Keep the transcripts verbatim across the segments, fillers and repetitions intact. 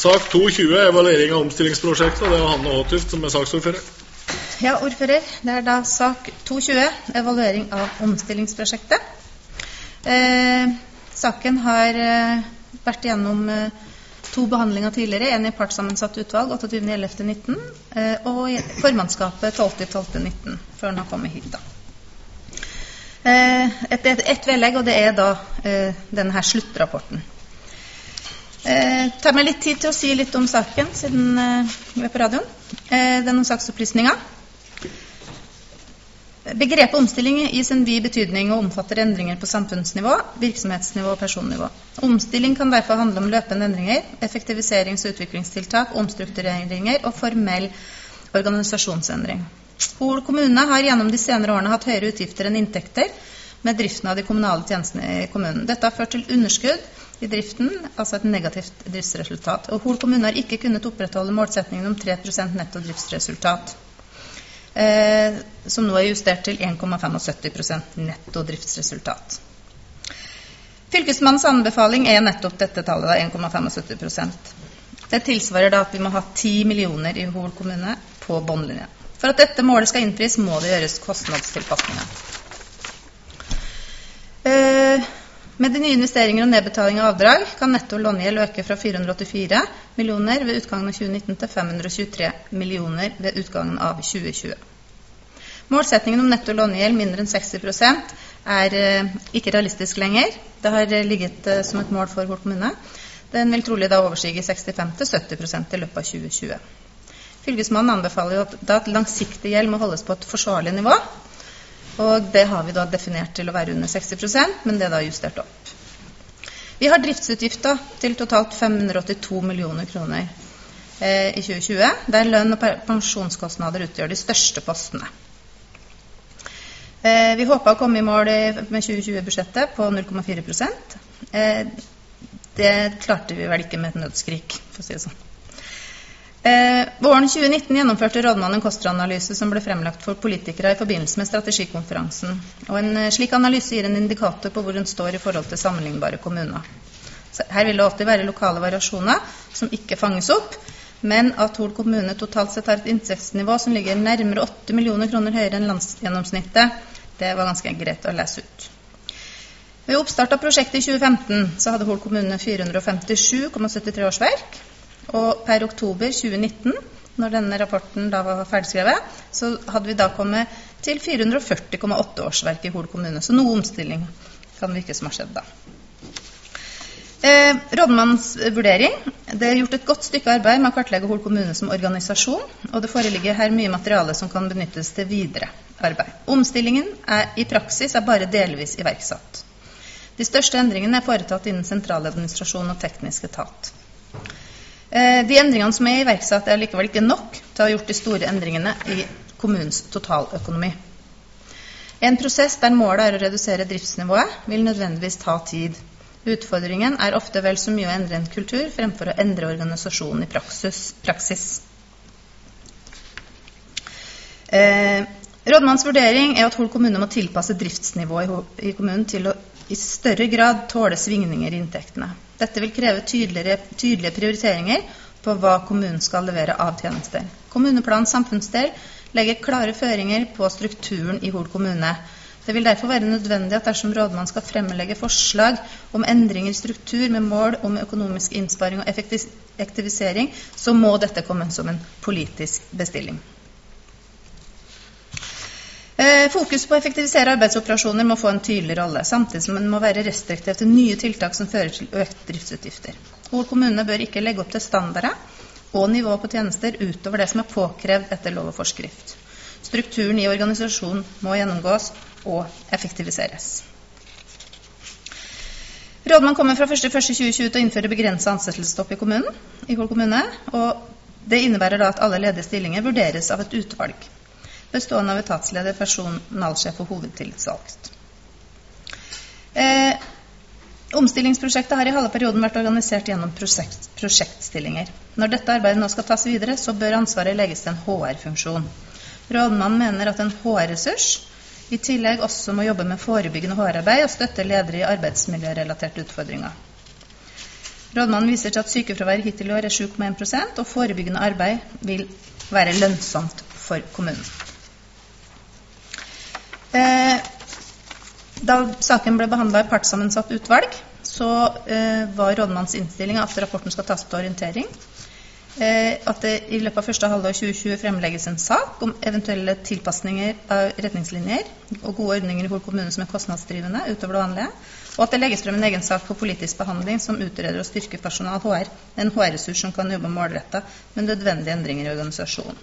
Sak to tjue, evaluering av omstillingsprosjektet, og det er Hanne Åtuft som er saksordfører. Ja, ordfører. Det er da sak to tjue, evaluering av omstillingsprosjektet. Eh, saken har eh, vært gjennom eh, to behandlinger tidligere, en i partsammensatt utvalg åttiende ellevte nitten, eh, og i formannskapet tolvte tolvte nitten, før den har kommet hit da. Eh, et, et, et vedlegg, og det er da eh, denne her sluttrapporten. Eh, tar meg litt tid til å si litt om saken, siden eh, vi er på radioen. Eh, det er noen saksopplysninger. Begrepet omstilling gis en vid betydning og omfatter endringer på samfunnsnivå, virksomhetsnivå og personnivå. Omstilling kan derfor handle om løpende endringer, effektiviserings- og utviklingstiltak, omstruktureringer og formell organisasjonsendring. Hol kommune har gjennom de senere årene hatt høyere utgifter enn inntekter med driften av de kommunale tjenestene i kommunen. Dette har ført til underskudd i driften, altså et negativt driftsresultat. Og Hol kommune har ikke kunnet opprettholde målsetningen om tre prosent netto driftsresultat. Eh, som nå er justert til en komma syttifem prosent netto driftsresultat. Fylkesmannens anbefaling er nettopp dette tallet, en komma syttifem prosent. Det tilsvarer da at vi må ha ti millioner i Hol kommune på båndlinjen. For at dette målet skal innfris, må det gjøres kostnadstilpasninger. Eh, med de nye investeringer og nedbetaling av avdrag kan netto lånegjeld øke fra fire hundre åttifire millioner ved utgangen av tjue nitten til fem hundre tjuetre millioner ved utgangen av tjue tjue. Målsettingen om netto lånegjeld mindre enn seksti prosent er eh, ikke realistisk lenger. Det har ligget eh, som et mål for Hol kommune. Den vil trolig da overstige sekstifem til sytti prosent i løpet av tjue tjue. Fylkesmannen anbefaler jo at, da at langsiktig gjeld må holdes på et forsvarlig nivå, og det har vi da definert til å være under seksti prosent, men det er da justert opp. Vi har driftsutgifter til totalt fem hundre åttito millioner kroner eh, i tjue tjue, der lønn og pensjonskostnader utgjør de største postene. Eh, vi håper å komme i mål med tjue tjue-budsjettet på null komma fire prosent. Eh, det klarte vi vel ikke med et nødskrik, for å si det sånn. Eh, våren tjue nitten gjennomførte rådmannen en kostanalyse som ble fremlagt for politikere i forbindelse med strategikonferansen. Og en eh, slik analyse gir en indikator på hvor den står i forhold til sammenlignbare kommuner. Så her vil det alltid være lokale variasjoner som ikke fanges opp, men at Hol kommune totalt sett har et inntektsnivå som ligger nærmere åtte millioner kroner høyere enn landsgjennomsnittet, det var ganske greit å lese ut. Ved oppstart av prosjektet i tjue femten så hadde Hol kommune fire hundre femtisju komma syttitre årsverk, og per oktober tjue nitten, når denne rapporten da var ferdigskrevet, så hadde vi da kommet til fire hundre førti komma åtte årsverk i Hol kommune. Så noe omstilling kan virke som har skjedd da. Eh, rådmannens vurdering. Det er gjort et godt stykke arbeid med å kartlegge Hol kommune som organisasjon, og det foreligger her mye materiale som kan benyttes til videre arbeid. Omstillingen er, i praksis er bare delvis iverksatt. De største endringene er foretatt innen sentraladministrasjon og teknisk etat. De endringene som er iverksatt er likevel ikke nok til å ha gjort de store endringene i kommunens totaløkonomi. En prosess der målet er å redusere driftsnivået vil nødvendigvis ta tid. Utfordringen er ofte vel så mye å endre en kultur fremfor å endre organisasjonen i praksis. praksis. Eh, rådmannens vurdering er at Hol kommune må tilpasse driftsnivået i kommunen til å i større grad tåle svingninger i inntektene. Dette vil kreve tydelige, tydelige prioriteringer på hva kommunen skal levere av tjenester. Kommuneplanens samfunnsdel legger klare føringer på strukturen i Hol kommune. Det vil derfor være nødvendig at dersom rådmannen skal fremlegge forslag om endringer i struktur med mål om økonomisk innsparing og effektivisering, så må dette komme som en politisk bestilling. Fokus på å effektivisere arbeidsoperasjoner må få en tydelig rolle, samtidig som man må være restriktiv til nye tiltak som fører til økt driftsutgifter. Hol kommune bør ikke legge opp til standarder og nivå på tjenester utover det som er påkrevd etter lov og forskrift. Strukturen i organisasjonen må gjennomgås og effektiviseres. Rådmannen kommer fra første januar tjue tjue til å innføre begrenset ansettelsesstopp i kommunen, i Hol kommune, og det innebærer da at alle ledige stillinger vurderes av et utvalg bestående av etatsleder, personalsjef og hovedtillitsvalgt. Eh, omstillingsprosjektet har i halve perioden vært organisert gjennom prosjekt, prosjektstillinger. Når dette arbeidet nå skal tas videre, så bør ansvaret legges til en H R-funksjon. Rådmannen mener at en H R-ressurs i tillegg også må jobbe med forebyggende H R-arbeid og støtte ledere i arbeidsmiljørelaterte utfordringer. Rådmannen viser til at sykefravær hittil i år er sju komma en prosent, og forebyggende arbeid vil være lønnsomt for kommunen. Eh, da saken ble behandlet i partssammensatt utvalg, så eh, var rådmannens innstilling at rapporten skal tas til orientering. Eh, at det i løpet av første halvår tjue tjue fremlegges en sak om eventuelle tilpasninger av retningslinjer og gode ordninger i Hol kommune som er kostnadsdrivende utover det vanlige, og at det legges frem en egen sak for politisk behandling som utreder og styrker personal H R, en H R-ressurs som kan jobbe målrettet med nødvendige endringer i organisasjonen.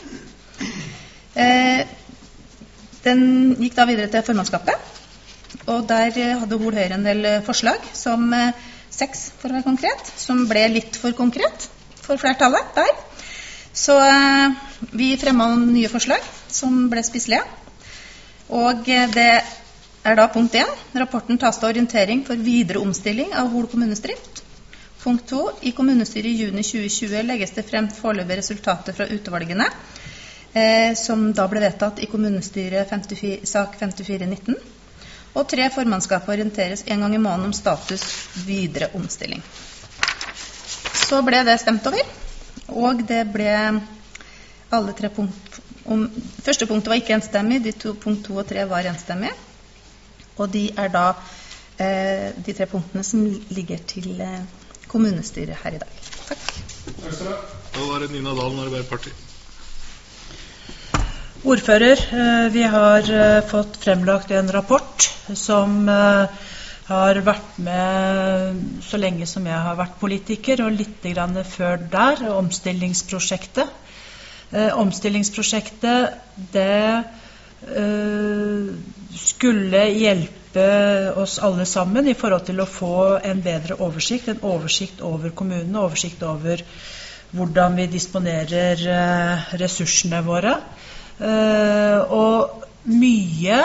Eh, den gikk da videre til formannskapet, og der hadde Hol Høyre en del forslag, som eh, seks for å være konkret, som ble litt for konkret for flertallet der. Så eh, vi fremmet noen nye forslag som ble spiselige. Og eh, det er da punkt én. Rapporten tas til orientering for videre omstilling av Hol kommunes drift. Punkt to. I kommunestyret i juni tjue tjue legges det frem foreløpige resultater fra utvalgene, eh, som da ble vedtatt i kommunestyret femtifire, sak femtifire nitten. Og tre. Formannskapet orienteres en gang i måneden om status videre omstilling. Så ble det stemt over, og det ble alle tre punkt om, første punktet var ikke enstemmig, de to, punkt to og tre var enstemmig, og de er da eh, de tre punktene som ligger til eh, kommunestyret her i dag. Takk. Takk skal du ha. Da var det Nina Dalen, Arbeiderpartiet. Ordfører, eh, vi har eh, fått fremlagt en rapport som eh, har vært med så lenge som jeg har vært politiker, og litt grann før der, omstillingsprosjektet. Eh, omstillingsprosjektet, det eh, skulle hjelpe oss alle sammen i forhold til å få en bedre oversikt, en oversikt over kommunene, oversikt over hvordan vi disponerer eh, ressursene våre. Eh, og mye,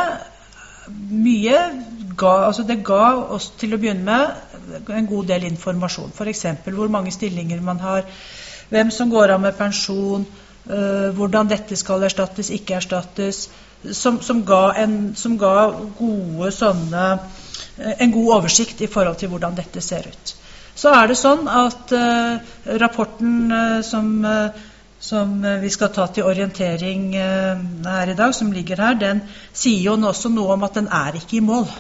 mye ga, altså det ga oss til å begynne med en god del informasjon. For eksempel hvor mange stillinger man har, hvem som går av med pensjon, øh, hvordan dette skal erstattes, ikke erstattes, som, som, ga, en, som ga gode sånne, en god oversikt i forhold til hvordan dette ser ut. Så er det sånn at øh, rapporten øh, som, øh, som vi skal ta til orientering øh, her i dag, som ligger her, den sier jo også noe om at den er ikke i mål.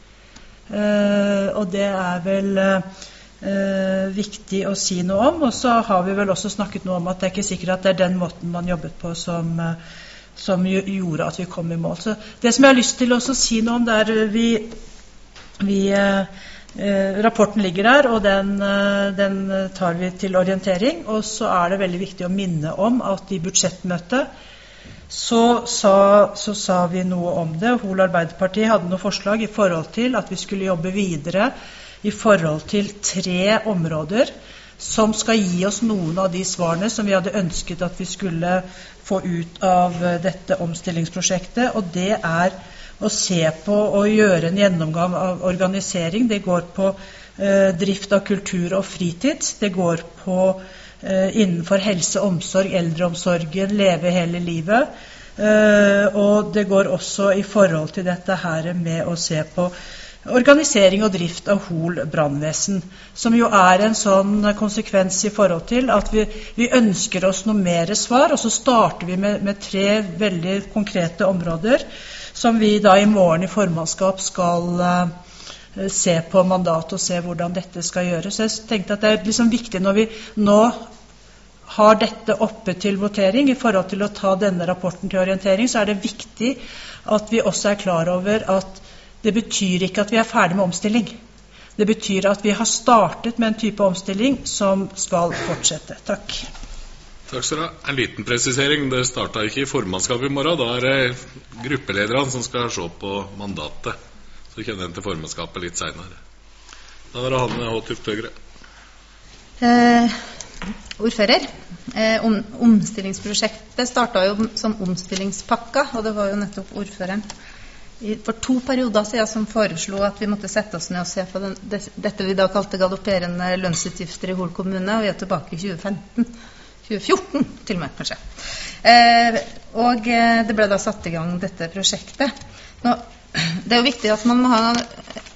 Uh, og det er vel uh, viktig å si noe om, og så har vi vel også snakket noe om at det er ikke sikkert at det er den måten man jobbet på som, uh, som gjorde at vi kom i mål. Så det som jeg har lyst til å si noe om, det er vi, vi uh, uh, rapporten ligger der, og den, uh, den tar vi til orientering, og så er det veldig viktig å minne om at i budsjettmøtet Så sa, så sa vi noe om det. Hol Arbeiderparti hadde noe forslag i forhold til at vi skulle jobbe videre i forhold til tre områder som skal gi oss noen av de svarene som vi hadde ønsket at vi skulle få ut av dette omstillingsprosjektet, og det er å se på og gjøre en gjennomgang av organisering. Det går på eh, drift av kultur og fritid, det går på Uh, innenfor helse, omsorg, eldreomsorgen, leve hele livet. Uh, og det går også i forhold til dette her med å se på organisering og drift av Hol brannvesen, som jo er en sånn konsekvens i forhold til at vi, vi ønsker oss noe mer svar, og så starter vi med, med tre veldig konkrete områder, som vi da i morgen i formannskap skal uh, se på mandat og se hvordan dette skal gjøres. Så jeg tenkte at det er liksom viktig når vi nå har dette oppe til votering i forhold til å ta denne rapporten til orientering, så er det viktig at vi også er klar over at det betyr ikke at vi er ferdig med omstilling. Det betyr at vi har startet med en type omstilling som skal fortsette. Takk. Takk skal du ha. En liten presisering. Det startet ikke i formannskapet i morgen. Da er det gruppelederne som skal se på mandatet. Så kjenner jeg til formannskapet litt senere. Da er det Hanne Håtup Tøgre. Eh, ordfører, eh, om, omstillingsprosjektet startet jo som omstillingspakka, og det var jo nettopp ordføreren i, for to perioder siden som foreslo at vi måtte sette oss ned og se på den, det, dette vi da kalte galopperende lønnsutgifter i Hol kommune, og vi er tilbake i tjue femten, tjue fjorten til og med kanskje. Eh, og eh, det ble da satt i gang dette prosjektet. Nå, det er jo viktig at man må ha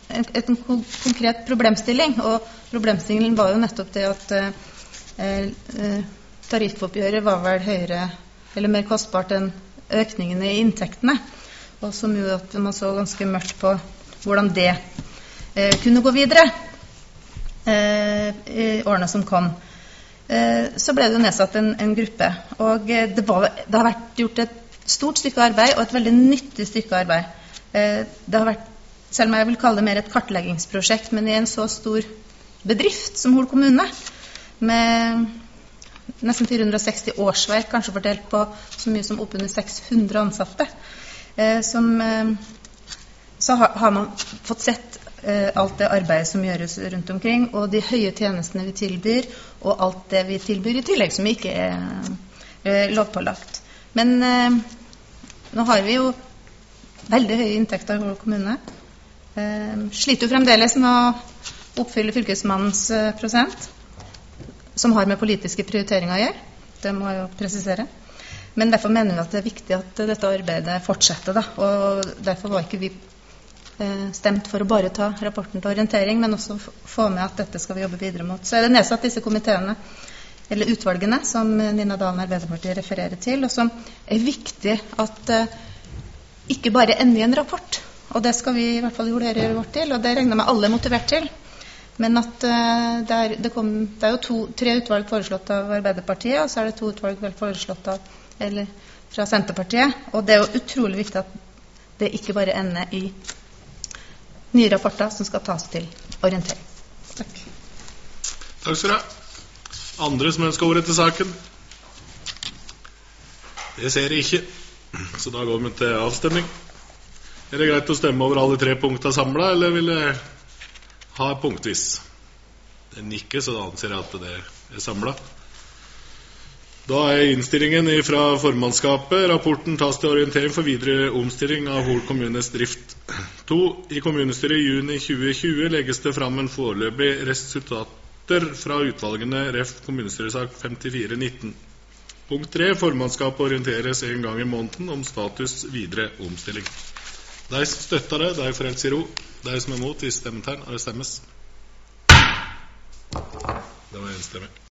en, en konkret problemstilling, og problemstillingen var jo nettopp det at eh, tariffoppgjøret var vel høyere, eller mer kostbart enn økningen i inntektene, og som jo at man så ganske mørkt på hvordan det eh, kunne gå videre eh, i årene som kom. Eh, så ble det jo nedsatt en, en gruppe, og eh, det, var, det har vært gjort et stort stykke arbeid, og et veldig nyttig stykke arbeid. Eh, det har vært, selv om jeg vil kalle det mer et kartleggingsprosjekt, men i en så stor bedrift som Hol kommune, med nesten fire hundre og seksti årsverk, kanskje fordelt på så mye som oppunder seks hundre ansatte, eh, som, eh, så har, har man fått sett eh, alt det arbeidet som gjøres rundt omkring, og de høye tjenestene vi tilbyr, og alt det vi tilbyr i tillegg som ikke er eh, lovpålagt. Men eh, nå har vi jo veldig høye inntekter i Hol kommune. Eh, sliter jo fremdeles med å oppfylle fylkesmannens eh, prosent, som har med politiske prioriteringer å gjøre. Det må jeg jo presisere. Men derfor mener vi at det er viktig at dette arbeidet fortsetter, da. Og derfor var ikke vi eh, stemt for å bare ta rapporten til orientering, men også få med at dette skal vi jobbe videre mot. Så er det nedsatt disse komiteene, eller utvalgene, som Nina Dalen Arbeiderpartiet refererer til, og som er viktig at eh, ikke bare ender i en rapport. Og det skal vi i hvert fall gjøre vårt til, og det regner jeg med alle er motivert til. Men at uh, det, er, det, kom, det er jo to, tre utvalg foreslått av Arbeiderpartiet, og så er det to utvalg vel foreslått av, eller, fra Senterpartiet. Og det er jo utrolig viktig at det ikke bare ender i nye rapporter som skal tas til orientering. Takk. Takk skal du ha. Andre som ønsker ordet til saken? Det ser jeg ikke. Så da går vi til avstemning. Er det greit å stemme over alle tre punkter samlet, eller vil jeg ha punktvis? Det nikker, så da anser jeg at det er samlet. Da er innstillingen fra formannskapet: rapporten tas til orientering for videre omstilling av Hol kommunes drift. to. I kommunestyret i juni tjue tjue legges det fram en foreløpig resultater fra utvalgene ref kommunestyresak femtifire nitten. Punkt tre. Formannskapet orienteres en gang i måneden om status videre omstilling. De som støtter det, de får helt si ro. De som er mot, i stemmetegn, og det stemmes. Det var enstemmig.